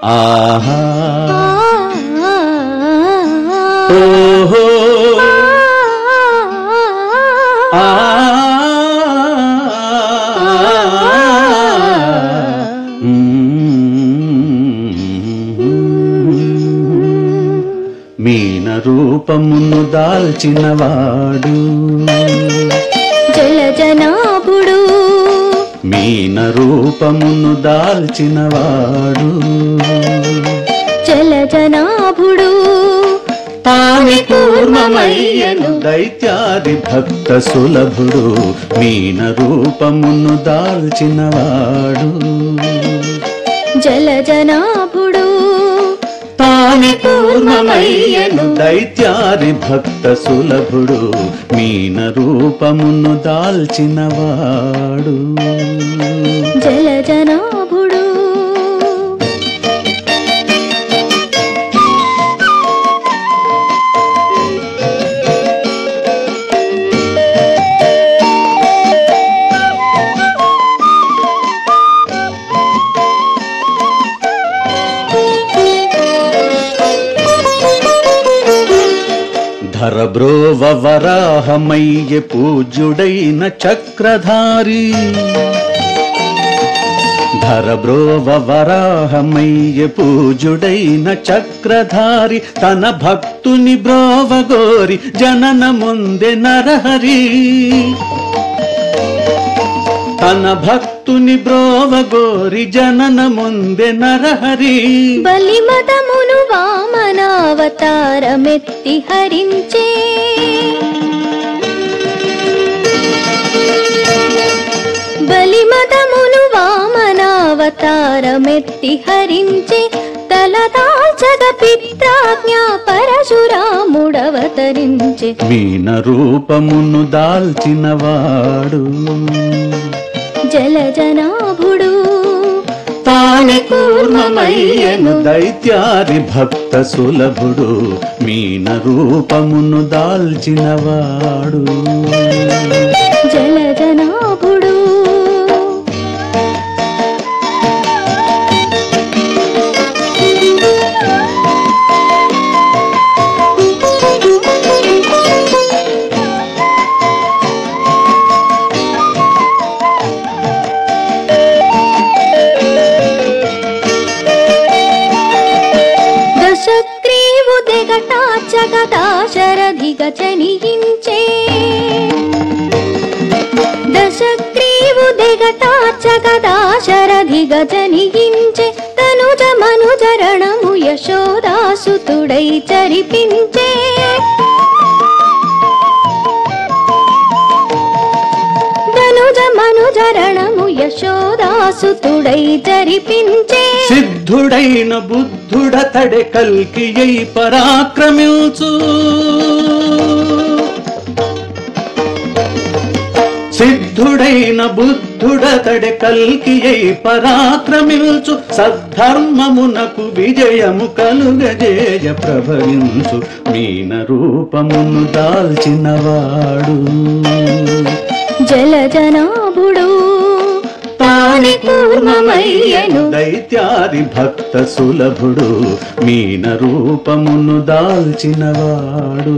ఆహా ఓహో ఆ మీన రూపమును దాల్చినవాడు జలజనాభుడు మీన రూపమును దాల్చినవాడు జలజనాభుడు తాని కూర్మమయ్యను దైత్యాది భక్త సులభుడు మీన రూపమును దాల్చినవాడు జలజనాభుడు తాని కూర్మమయ్యను దైత్యాది భక్త సులభుడు మీన రూపమును దాల్చినవాడు జలజనాభుడు ధరబ్రోవ వరాహమయ్య పూజ్యుడైన చక్రధారి ధరబ్రోవ వరాహమయ్య పూజ్యుడైన చక్రధారి తన భక్తుని బ్రోవగోరి జనన ముందే నరహరి తన భక్తుని బ్రోవగోరి జనన ముందే నరహరి బలిమదమును వామనావతారమెత్తి హరించే బలిమదమును వామనావతారమెత్తి హరించే తలదాల్చగ పిత్రాజ్ఞా పరశురాముడవతరించే మీన రూపమును దాల్చినవాడు జలజనాభుడు తాని కూర్మమయ్యను దైత్యాది భక్త సులభుడు మీన రూపమును దాల్చినవాడు జలజనాభుడు దశగ్రీవు దిగటాచగదాశరథిగ జనియించే దశగ్రీవు దిగటాచగదాశరథిగ జనియించే తనుజ మనుజరణము యశోదాసుతుడై చరిపించే తనుజ మనుజరణము యశోదాసుతుడై చరిపించే సిద్ధుడైన బుద్ధుడతడే కల్కి అయి పరాక్రమించు సిద్ధుడైన బుద్ధుడతడే కల్కి అయి పరాక్రమించు సద్ధర్మమునకు విజయము కలుగజేయ ప్రభవించు మీన రూపమును దాల్చినవాడు జలజనాభుడు తాని కూర్మమయ్యను దైత్యాది భక్త సులభుడు మీన రూపమును దాల్చినవాడు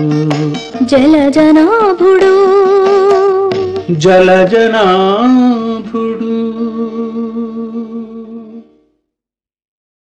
జలజనాభుడు జలజనా